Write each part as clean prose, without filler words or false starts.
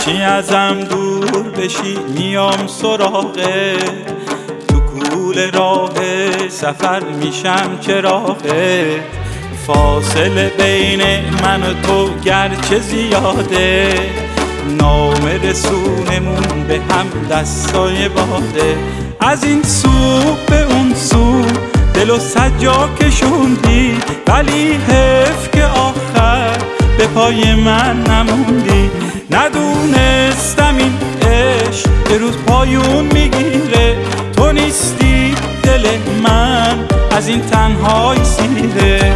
هرچی ازم دور بشی میام سراغه، تو کول راه سفر میشم چراغه. فاصله بین من و تو گرچه زیاده، نام رسونمون به هم دستای باده. از این سو به اون سو دل و سجا کشوندی، ولی حیف که آخر به پای من نموندی. ندونستم این عشق یه روز پایون میگیره، تو نیستی دل من از این تنهایی سیره.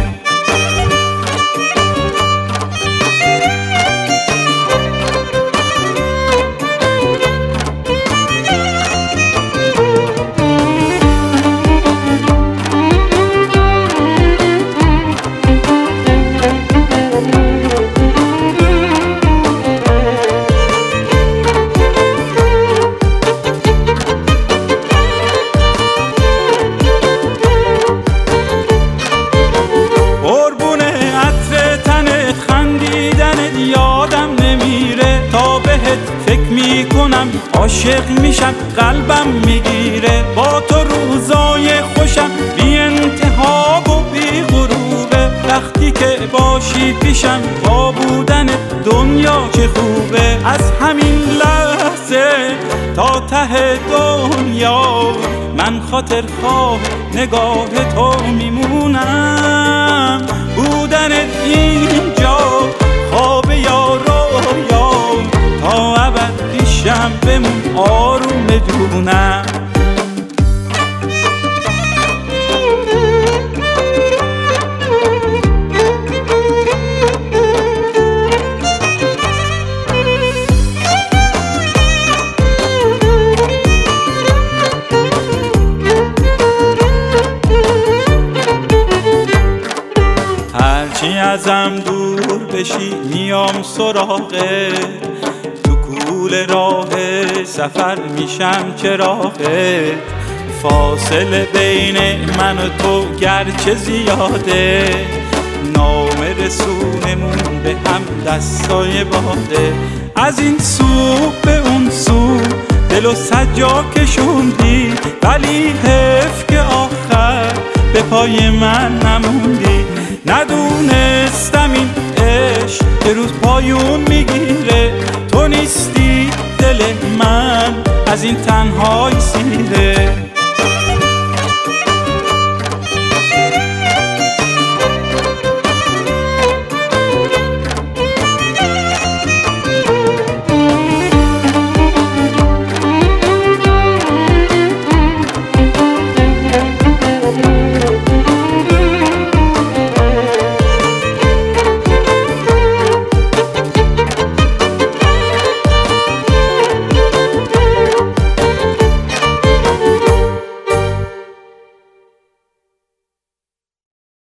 یادم نمیره تا بهت فکر میکنم، عاشق میشم قلبم میگیره. با تو روزای خوشم بی انتها و بی غروبه، وقتی که باشی پیشم با بودن دنیا چه خوبه. از همین لحظه تا ته دنیا من خاطر خواه نگاه تو میمونم. بودنت اینجا خواب یا رویا، تا ابد پیشم بمون آروم بدونم. هرچی ازم دور بشی میام سراغه، تو کول راه سفر میشم چراغه. فاصله بین من و تو گرچه زیاده، نام رسونمون به هم دستای باده. از این سو به اون سو دل و سجا کشوندی، ولی حیف که آخر به پای من نموندی. ندونستم این عشق یه روز پایون میگیره، تو نیستی دل من از این تنهایی سیره.